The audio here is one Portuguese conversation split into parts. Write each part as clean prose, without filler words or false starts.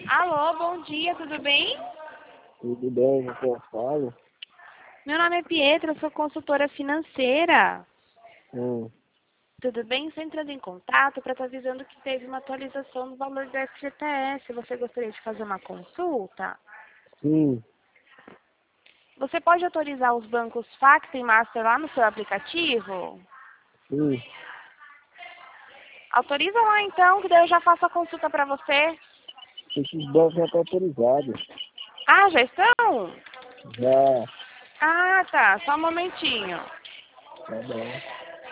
Alô, bom dia, tudo bem? Tudo bem, você fala? Meu nome é Pietra, sou consultora financeira. Hum, Tudo bem? Estou entrando em contato para estar avisando que teve uma atualização do valor do FGTS. Você gostaria de fazer uma consulta? sim, Você pode autorizar os bancos Facta e Master lá no seu aplicativo? sim. Autoriza lá então, que daí eu já faço a consulta para você. Esses bancos já estão autorizados. Ah, já estão? Já, Ah, tá. Só um momentinho. tá bom.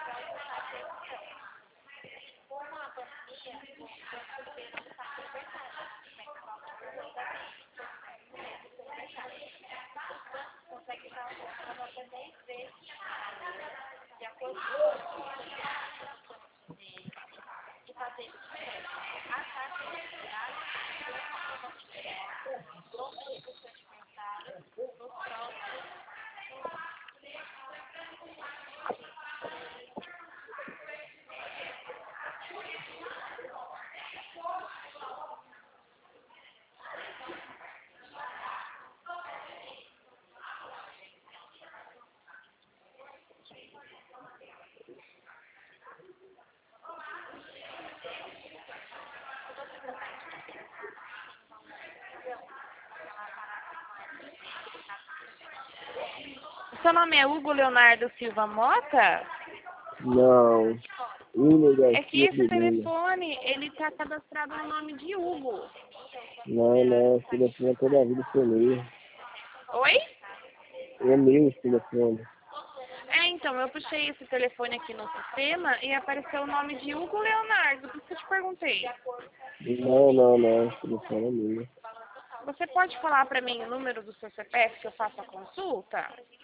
Seu nome é Hugo Leonardo Silva Mota? Não, William É que Garcia esse de Lima. telefone, ele tá cadastrado no nome de Hugo. Não, esse telefone toda a vida foi meu. Oi? É meu esse telefone. É, então, eu puxei esse telefone aqui no sistema e apareceu o nome de Hugo Leonardo, por isso que eu te perguntei. Não, esse telefone é meu. Você pode falar para mim o número do seu CPF que eu faço a consulta?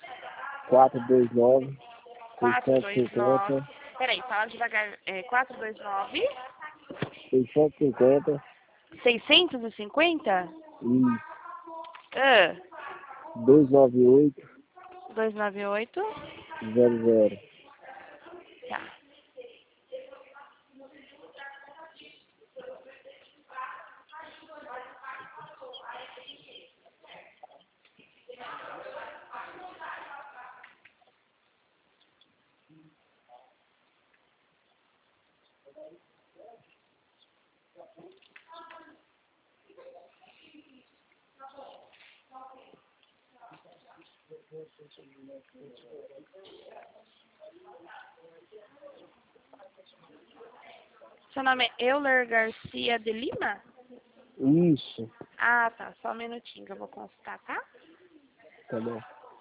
429 429. 650 Peraí, fala devagar. 429 650 650? e Ah, 298 298. 00. Tá. Seu nome é Euler Garcia de Lima? Isso, Ah, tá. Só um minutinho que eu vou consultar, tá? tá bom.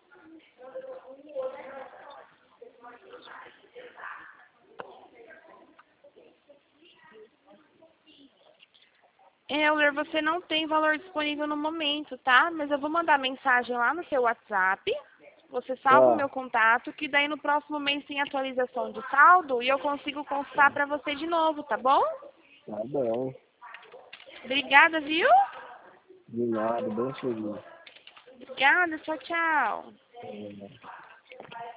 Euler, você não tem valor disponível no momento, tá? Mas eu vou mandar mensagem lá no seu WhatsApp. Você salva o Tá, meu contato, que daí no próximo mês tem atualização de saldo e eu consigo consultar para você de novo, tá bom? tá bom. Obrigada, viu? De nada, bom serviço. Obrigada, tchau, tchau. É.